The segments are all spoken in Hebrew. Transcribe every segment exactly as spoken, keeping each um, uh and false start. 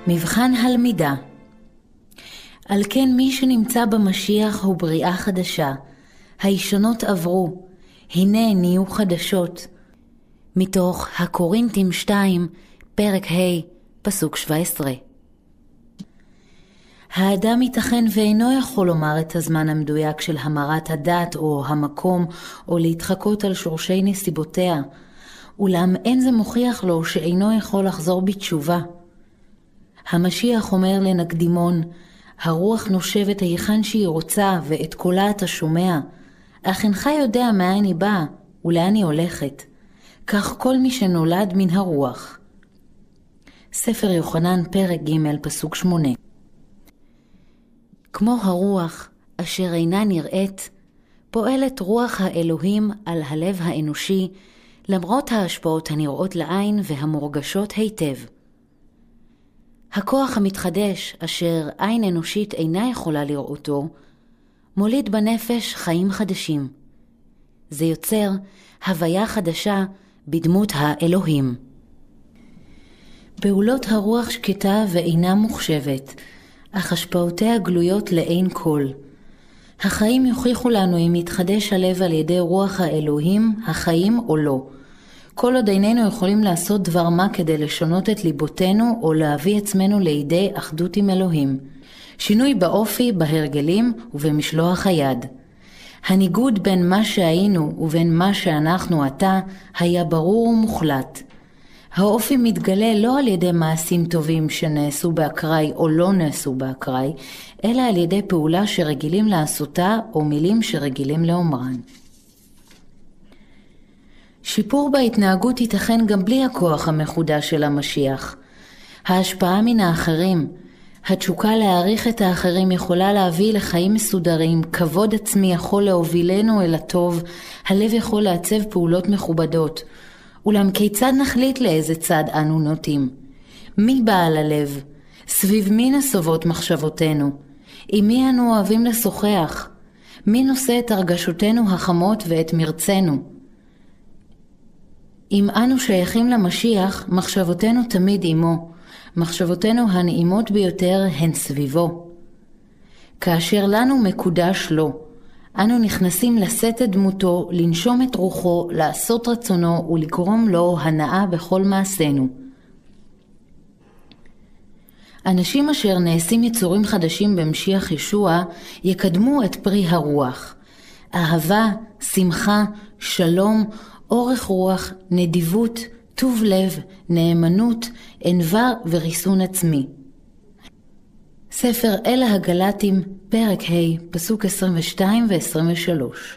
מבחן הלמידה. על כן מי שנמצא במשיח הוא בריאה חדשה. הישנות עברו, הנה נהיו חדשות. מתוך הקורינתים שתיים, פרק ה', פסוק שבע עשרה. האדם ייתכן ואינו יכול לומר את הזמן המדויק של המרת הדת או המקום, או להתחקות על שורשי נסיבותיה, אולם אין זה מוכיח לו שאינו יכול לחזור בתשובה. המשיח אומר לנקדימון, הרוח נושבת היכן שהיא רוצה ואת קולה אתה שומע, אך אינך יודע מאין היא באה ולאן היא הולכת. כך כל מי שנולד מן הרוח. ספר יוחנן פרק ג' פסוק שמונה. כמו הרוח אשר אינה נראית, פועלת רוח האלוהים על הלב האנושי, למרות ההשפעות הנראות לעין והמורגשות היטב. הכוח המתחדש, אשר עין אנושית אינה יכולה לראותו, מוליד בנפש חיים חדשים. זה יוצר הוויה חדשה בדמות האלוהים. פעולות הרוח שקטה ואינה מוחשבת, אך השפעותיה גלויות לעין כל. החיים יוכיחו לנו אם יתחדש הלב על ידי רוח האלוהים, החיים או לא. כל עוד איננו יכולים לעשות דבר מה כדי לשנות את ליבותינו או להביא עצמנו לידי אחדות עם אלוהים. שינוי באופי, בהרגלים ובמשלוח היד. הניגוד בין מה שהיינו ובין מה שאנחנו עתה היה ברור ומוחלט. האופי מתגלה לא על ידי מעשים טובים שנעשו באקראי או לא נעשו באקראי, אלא על ידי פעולה שרגילים לעשותה או מילים שרגילים לאומרן. שיפור בהתנהגות ייתכן גם בלי הכוח המחודש של המשיח. ההשפעה מן האחרים, התשוקה להעריך את האחרים יכולה להביא לחיים מסודרים, כבוד עצמי יכול להובילנו אל הטוב, הלב יכול לעצב פעולות מכובדות. אולם כיצד נחליט לאיזה צד אנו נוטים? מי בעל הלב? סביב מי נסובות מחשבותינו? עם מי אנו אוהבים לשוחח? מי נושא את הרגשותינו החמות ואת מרצנו? אם אנו שייכים למשיח, מחשבותינו תמיד עמו. מחשבותינו הנעימות ביותר הן סביבו. כאשר לנו מקודש לו, אנו נכנסים לשאת את דמותו, לנשום את רוחו, לעשות רצונו ולגרום לו הנאה בכל מעשינו. אנשים אשר נעשים יצורים חדשים במשיח ישוע יקדמו את פרי הרוח. אהבה, שמחה, שלום, אורך רוח, נדיבות, טוב לב, נאמנות, ענווה וריסון עצמי. ספר אל הגלטים, פרק ה', פסוק עשרים ושתיים ו-עשרים ושלוש.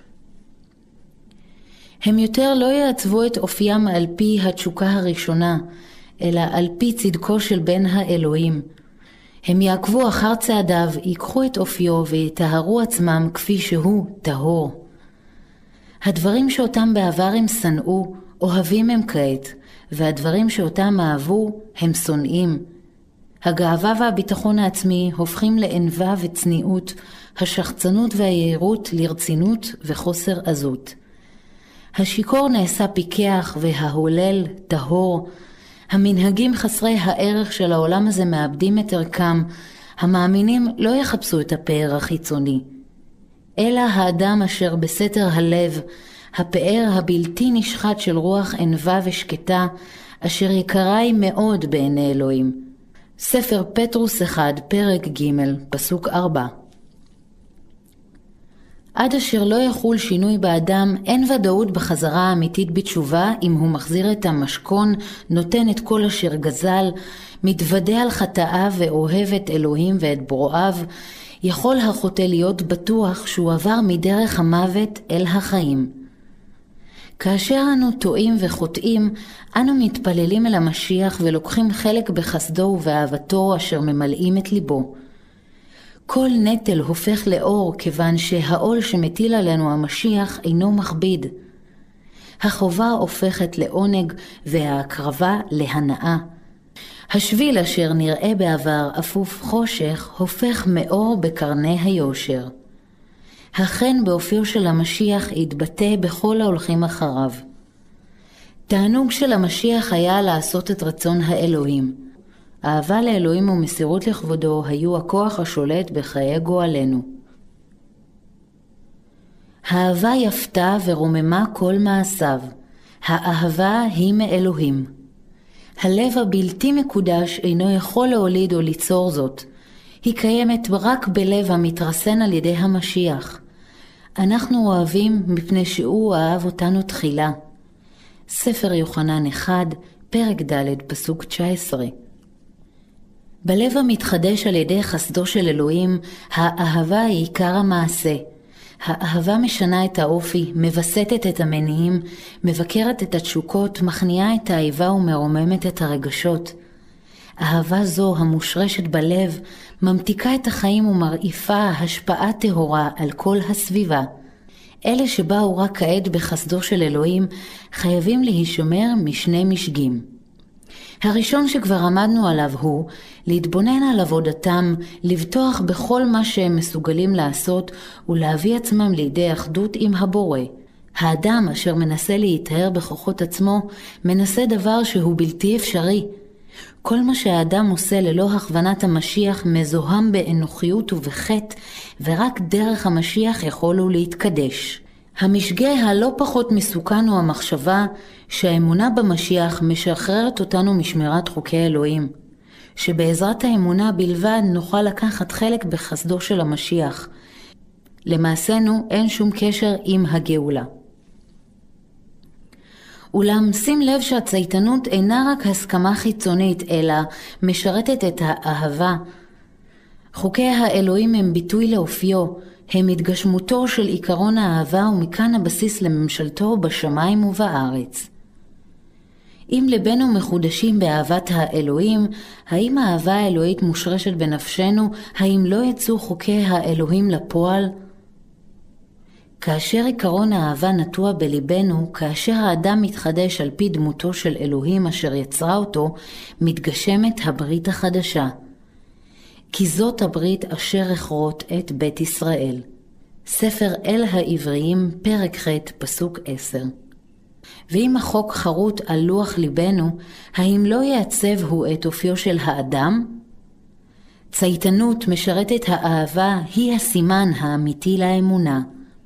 הם יותר לא יעצבו את אופיים על פי התשוקה הראשונה, אלא על פי צדקו של בן האלוהים. הם יעקבו אחר צעדיו, ייקחו את אופיו ויטהרו עצמם כפי שהוא טהור. הדברים שאותם בעבר הם שנאו, אוהבים הם כעת, והדברים שאותם אהבו הם שונאים. הגאווה והביטחון העצמי הופכים לענווה וצניעות, השחצנות והיהירות לרצינות וחוסר עזות. השיקור נעשה פיקח וההולל טהור. המנהגים חסרי הערך של העולם הזה מאבדים את ערכם. המאמינים לא יחפשו את הפאר החיצוני, אלא האדם אשר בסתר הלב, הפאר הבלתי נשחט של רוח ענווה ושקטה, אשר יקרה היא מאוד בעיני אלוהים. ספר פטרוס אחד, פרק ג', פסוק ארבע. עד אשר לא יחול שינוי באדם, אין ודאות בחזרה האמיתית בתשובה אם הוא מחזיר את המשכון, נותן את כל אשר גזל, מתוודה על חטאיו ואוהב את אלוהים ואת ברואיו, יכול החוטא להיות בטוח שהוא עבר מדרך המוות אל החיים. כאשר אנו טועים וחוטאים, אנו מתפללים אל המשיח ולוקחים חלק בחסדו ובאהבתו אשר ממלאים את ליבו. כל נטל הופך לאור כיוון שהעול שמטיל עלינו המשיח אינו מכביד. החובה הופכת לעונג וההקרבה להנאה. השביל אשר נראה בעבר אפוף חושך הופך מאור בקרני היושר. החן באופיו של המשיח יתבטא בכל ההולכים אחריו. תענוג של המשיח היה לעשות את רצון האלוהים. אהבה לאלוהים ומסירות לכבודו היו הכוח השולט בחיי גואלנו. האהבה יפתה ורוממה כל מעשיו. האהבה היא מאלוהים. הלב הבלתי מקודש אינו יכול להוליד או ליצור זאת. היא קיימת רק בלב המתרסן על ידי המשיח. אנחנו אוהבים מפני שהוא אהב אותנו תחילה. ספר יוחנן אחד, פרק ד' פסוק תשע עשרה. בלב המתחדש על ידי חסדו של אלוהים, האהבה היא עיקר המעשה. האהבה משנה את האופי, מבסטת את המניעים, מבקרת את התשוקות, מכניעה את האיבה ומרוממת את הרגשות. אהבה זו המושרשת בלב, ממתיקה את החיים ומרעיפה השפעה טהורה על כל הסביבה. אלה שבאו רק כעת בחסדו של אלוהים, חייבים להישמר משני משגים. הראשון שכבר עמדנו עליו הוא להתבונן על עבודתם, לבטוח בכל מה שהם מסוגלים לעשות ולהביא עצמם לידי אחדות עם הבורא. האדם אשר מנסה להתאר בכוחות עצמו, מנסה דבר שהוא בלתי אפשרי. כל מה שהאדם עושה ללא הכוונת המשיח מזוהם באנוכיות ובחטא, ורק דרך המשיח יכול הוא להתקדש. המשגה הלא פחות מסוכן הוא המחשבה שהאמונה במשיח משחררת אותנו משמירת חוקי אלוהים, שבעזרת האמונה בלבד נוכל לקחת חלק בחסדו של המשיח. למעשנו אין שום קשר עם הגאולה. אולם שים לב שהצייתנות אינה רק הסכמה חיצונית, אלא משרתת את האהבה. חוקי האלוהים הם ביטוי לאופיו, הם התגשמותו של עיקרון האהבה ומכאן הבסיס לממשלתו בשמיים ובארץ. אם לבנו מחודשים באהבת האלוהים, האם האהבה האלוהית מושרשת בנפשנו? האם לא יצאו חוקי האלוהים לפועל? כאשר עיקרון האהבה נטוע בליבנו, כאשר האדם מתחדש על פי דמותו של אלוהים אשר יצרה אותו, מתגשמת הברית החדשה. כי זאת הברית אשר אכרות את בית ישראל. ספר אל העבריים, פרק ח' פסוק עשר. ואם החוק חרוט על לוח ליבנו, האם לא יעצב הוא את אופיו של האדם? צייתנות משרתת האהבה היא הסימן האמיתי לאמונה.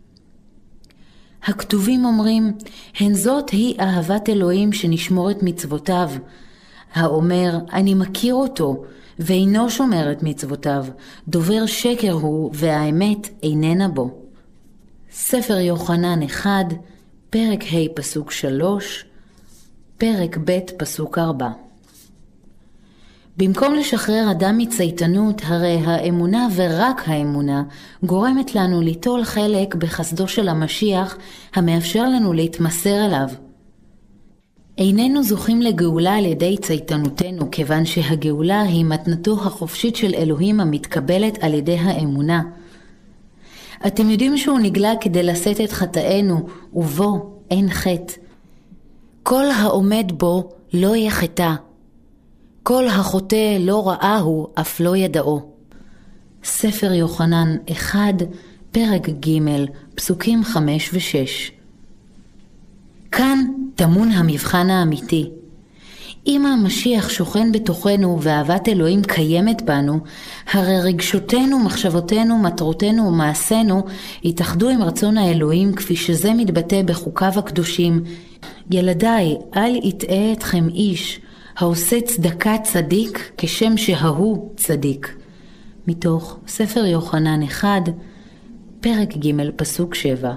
הכתובים אומרים, הן זאת היא אהבת אלוהים שנשמור את מצוותיו. האומר, אני מכיר אותו, ואינו שומר את מצוותיו, דובר שקר הוא, והאמת איננה בו. ספר יוחנן אחד, פרק ה' פסוק שלוש, פרק ב' פסוק ארבע. במקום לשחרר אדם מצייתנות, הרי האמונה ורק האמונה גורמת לנו ליטול חלק בחסדו של המשיח, המאפשר לנו להתמסר אליו. איננו זוכים לגאולה על ידי צייתנותנו, כיוון שהגאולה היא מתנתו החופשית של אלוהים המתקבלת על ידי האמונה. אתם יודעים שהוא נגלה כדי לשאת את חטאינו, ובו אין חטא. כל העומד בו לא יחטא. כל החוטא לא ראהו, אף לא ידעו. ספר יוחנן אחד, פרק ג' פסוקים חמש ושש. כאן טמון המבחן האמיתי. אם המשיח שוכן בתוכנו ואהבת אלוהים קיימת בנו, הרי רגשותינו, מחשבותינו, מטרותינו ומעשינו יתאחדו עם רצון האלוהים כפי שזה מתבטא בחוקיו הקדושים. ילדיי, אל יטעה אתכם איש, העושה צדקה צדיק כשם שההוא צדיק. מתוך ספר יוחנן אחד, פרק ג' פסוק שבע.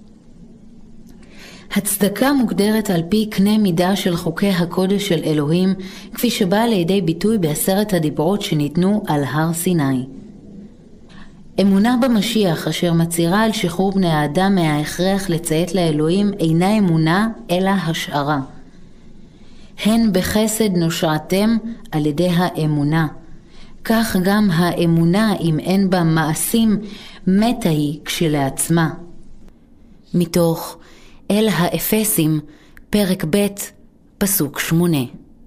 הצדקה מוגדרת על פי קנה מידה של חוקי הקודש של אלוהים, כפי שבאה לידי ביטוי בעשרת הדיברות שניתנו על הר סיני. אמונה במשיח אשר מצהירה על שחרור בני האדם מההכרח לציית לאלוהים אינה אמונה אלא השערה. הן בחסד נושעתם על ידי האמונה. כך גם האמונה, אם אין בה מעשים, מתה היא כשלעצמה. מתוך אל האפסים, פרק ב' פסוק שמונה.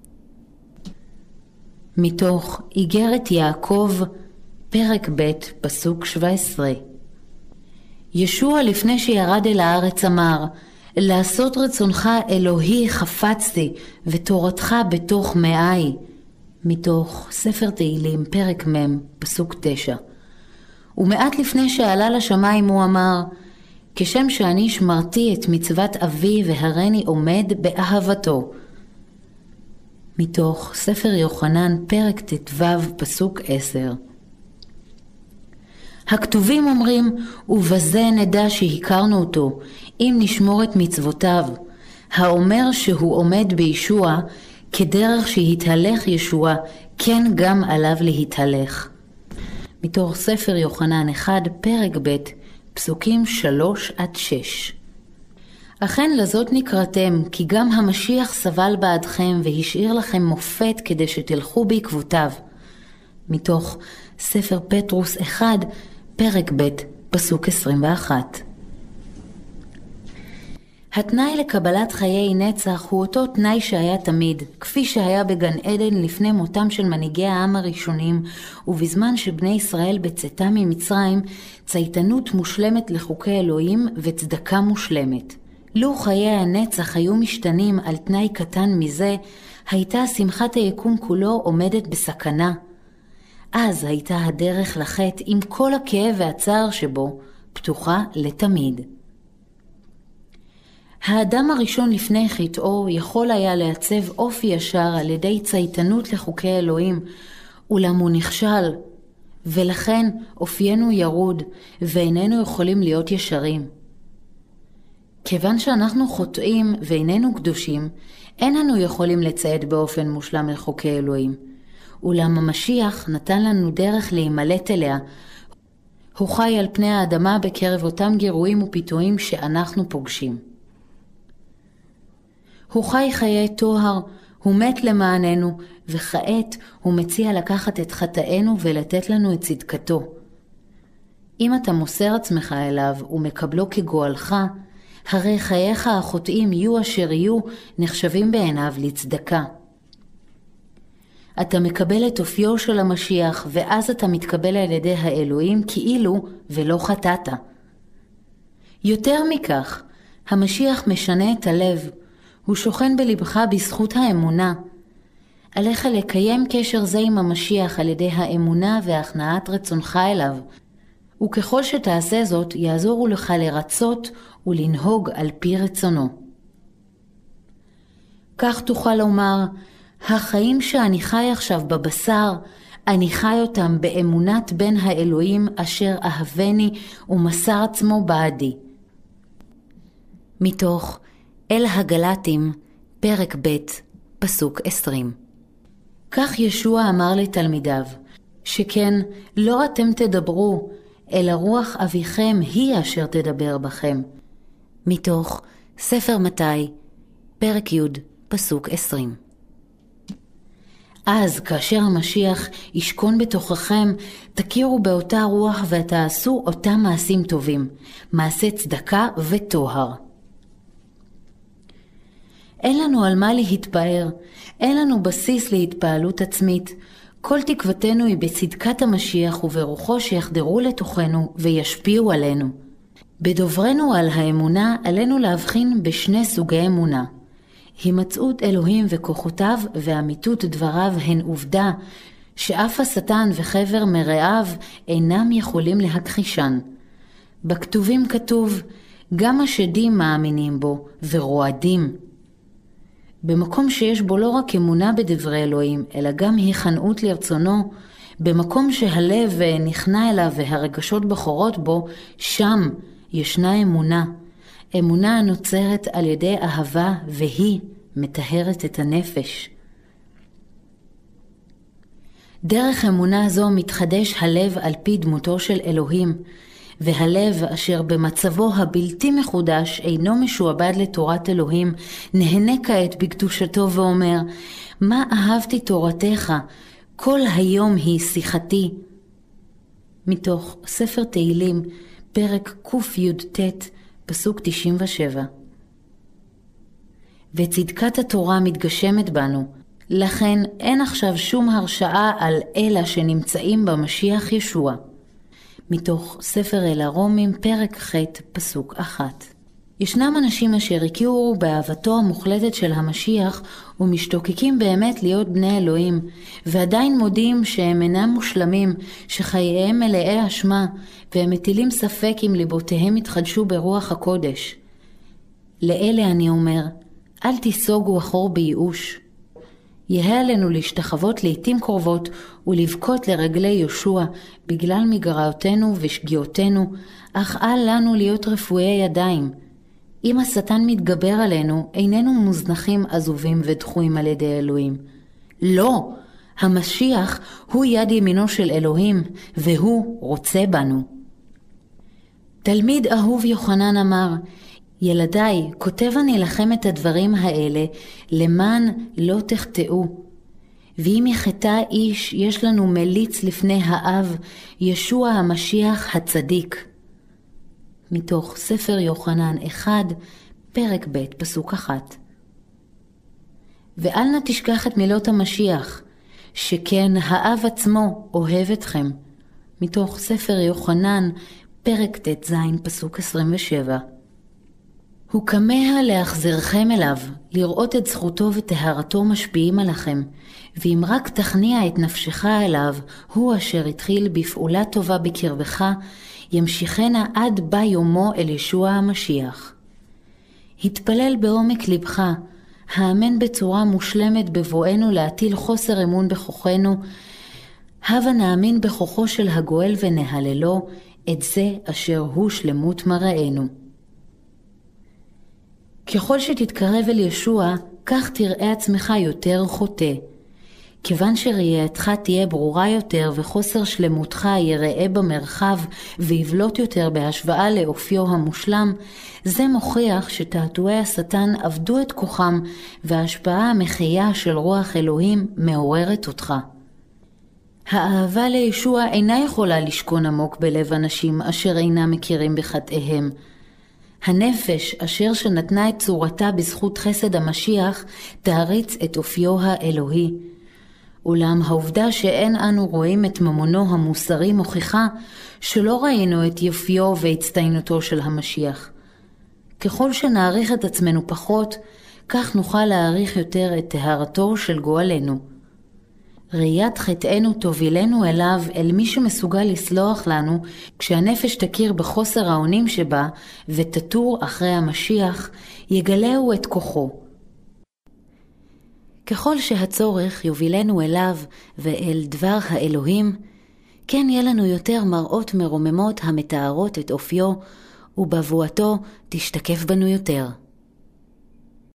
מתוך איגרת יעקב, פרק ב' פסוק שבע עשרה. ישוע לפני שירד אל הארץ אמר, לעשות רצונך אלוהי חפצתי, ותורתך בתוך מאי. מתוך ספר תהילים, פרק מ', פסוק תשע. ומעט לפני שעלה לשמיים הוא אמר, כשם שאני שמרתי את מצוות אבי והרני עומד באהבתו. מתוך ספר יוחנן, פרק ט"ו, פסוק עשר. הכתובים אומרים, ובזה נדע שהכרנו אותו, אם נשמור את מצוותיו, האומר שהוא עומד בישוע, כדרך שהתהלך ישוע, כן גם עליו להתהלך. מתוך ספר יוחנן אחד, פרק ב', פסוקים שלוש עד שש. אכן לזאת נקראתם, כי גם המשיח סבל בעדכם והשאיר לכם מופת כדי שתלכו בעקבותיו. מתוך ספר פטרוס אחד, פרק ב', פסוק עשרים ואחת. התנאי לקבלת חיי נצח הוא אותו תנאי שהיה תמיד, כפי שהיה בגן עדן לפני מותם של מנהיגי העם הראשונים, ובזמן שבני ישראל בצאתם ממצרים, צייתנות מושלמת לחוקי אלוהים וצדקה מושלמת. לו חיי הנצח היו משתנים על תנאי קטן מזה, הייתה שמחת היקום כולו עומדת בסכנה. אז הייתה הדרך לחטא עם כל הכאב והצער שבו פתוחה לתמיד. האדם הראשון לפני חטאו יכול היה לעצב אופי ישר על ידי צייתנות לחוקי אלוהים, אולם הוא נכשל, ולכן אופיינו ירוד ואיננו יכולים להיות ישרים. כיוון שאנחנו חוטאים ואיננו קדושים, אין לנו יכולים לצייד באופן מושלם לחוקי אלוהים. אולם המשיח נתן לנו דרך להימלט אליה. הוא חי על פני האדמה בקרב אותם גירויים ופיתויים שאנחנו פוגשים. הוא חי חיי טוהר, הוא מת למעננו, וכעת הוא מציע לקחת את חטאינו ולתת לנו את צדקתו. אם אתה מוסר עצמך אליו ומקבלו כגואלך, הרי חייך החוטאים יהיו אשר יהיו נחשבים בעיניו לצדקה. אתה מקבל את אופיו של המשיח, ואז אתה מתקבל על ידי האלוהים כאילו ולא חטאת. יותר מכך, המשיח משנה את הלב, הוא שוכן בלבך בזכות האמונה. עליך לקיים קשר זה עם המשיח על ידי האמונה והכנעת רצונך אליו, וככל שתעשה זאת יעזורו לך לרצות ולנהוג על פי רצונו. כך תוכל לומר, החיים שאני חי עכשיו בבשר, אני חי אותם באמונת בן האלוהים אשר אהבני ומסר עצמו בעדי. מתוך אל הגלטים, פרק ב', פסוק עשרים. כך ישוע אמר לתלמידיו, שכן לא אתם תדברו, אלא רוח אביכם היא אשר תדבר בכם. מתוך ספר מתי, פרק י', פסוק עשרים. אז כאשר המשיח ישכון בתוככם, תכירו באותה רוח ותעשו אותם מעשים טובים, מעשה צדקה וטוהר. אין לנו על מה להתפאר, אין לנו בסיס להתפעלות עצמית. כל תקוותנו היא בצדקת המשיח וברוחו שיחדרו לתוכנו וישפיעו עלינו. בדוברנו על האמונה עלינו להבחין בשני סוגי אמונה. הימצאות אלוהים וכוחותיו ואמיתות דבריו הן עובדה שאף השטן וחבר מרעיו אינם יכולים להכחישן. בכתובים כתוב, גם השדים מאמינים בו ורועדים. במקום שיש בו לא רק אמונה בדברי אלוהים, אלא גם היכנעות לרצונו, במקום שהלב נכנע אליו והרגשות בחורות בו, שם ישנה אמונה. אמונה הנוצרת על ידי אהבה והיא מטהרת את הנפש. דרך אמונה זו מתחדש הלב על פי דמותו של אלוהים, והלב אשר במצבו הבלתי מחודש אינו משועבד לתורת אלוהים, נהנה כעת בקדושתו ואומר, מה אהבתי תורתך, כל היום היא שיחתי. מתוך ספר תהילים, פרק קי"ט, פסוק תשעים ושבע. וצדקת התורה מתגשמת בנו, לכן אין עכשיו שום הרשעה על אלה שנמצאים במשיח ישוע. מתוך ספר אל הרומים, פרק ח', פסוק אחת. ישנם אנשים אשר הכירו באהבתו המוחלטת של המשיח ומשתוקקים באמת להיות בני אלוהים, ועדיין מודים שהם אינם מושלמים, שחייהם מלאי אשמה, והם מטילים ספק אם ליבותיהם יתחדשו ברוח הקודש. לאלה אני אומר, אל תיסוגו אחור בייאוש. יהיה עלינו להשתחוות לעתים קרובות ולבכות לרגלי ישוע בגלל מגרעותינו ושגיאותינו, אך אל לנו להיות רפואי ידיים. אם השטן מתגבר עלינו, איננו מוזנחים, עזובים ודחויים על ידי אלוהים. לא, המשיח הוא יד ימינו של אלוהים, והוא רוצה בנו. תלמיד אהוב יוחנן אמר, ילדיי, כותב אני לכם את הדברים האלה, למען לא תחטאו. ואם יחטא איש, יש לנו מליץ לפני האב, ישוע המשיח הצדיק. מתוך ספר יוחנן אחד, פרק ב', פסוק אחת. ואל נא תשכח את מילות המשיח, שכן האב עצמו אוהב אתכם. מתוך ספר יוחנן, פרק ט"ז, פסוק עשרים ושבע. הוא כמה להחזרכם אליו, לראות את זכותו וטהרתו משפיעים עליכם, ואם רק תכניע את נפשך אליו, הוא אשר התחיל בפעולה טובה בקרבך, ימשיכנה עד בא יומו אל ישוע המשיח. התפלל בעומק לבך, האמן בצורה מושלמת בבואנו להטיל חוסר אמון בכוחנו, הבה נאמין בכוחו של הגואל ונהללו, את זה אשר הוא שלמות מראינו. ככל שתתקרב אל ישוע, כך תראה עצמך יותר חוטא. כיוון שראייתך תהיה ברורה יותר וחוסר שלמותך יראה במרחב ויבלוט יותר בהשוואה לאופיו המושלם, זה מוכיח שתעתועי השטן עבדו את כוחם וההשפעה המחיה של רוח אלוהים מעוררת אותך. האהבה לישוע אינה יכולה לשכון עמוק בלב אנשים אשר אינם מכירים בחטאיהם. הנפש אשר שנתנה את צורתה בזכות חסד המשיח תעריץ את אופיו האלוהי. אולם העובדה שאין אנו רואים את ממונו המוסרי מוכיחה שלא ראינו את יופיו והצטיינותו של המשיח. ככל שנעריך את עצמנו פחות, כך נוכל להעריך יותר את טהרתו של גואלנו. ראיית חטאנו תובילנו אליו, אל מי שמסוגל לסלוח לנו, כשהנפש תכיר בחוסר האונים שבה ותטור אחרי המשיח, יגלהו את כוחו. ככל שהצורך יובילנו אליו ואל דבר האלוהים, כן יהיה לנו יותר מראות מרוממות המתארות את אופיו, ובבואתו תשתקף בנו יותר.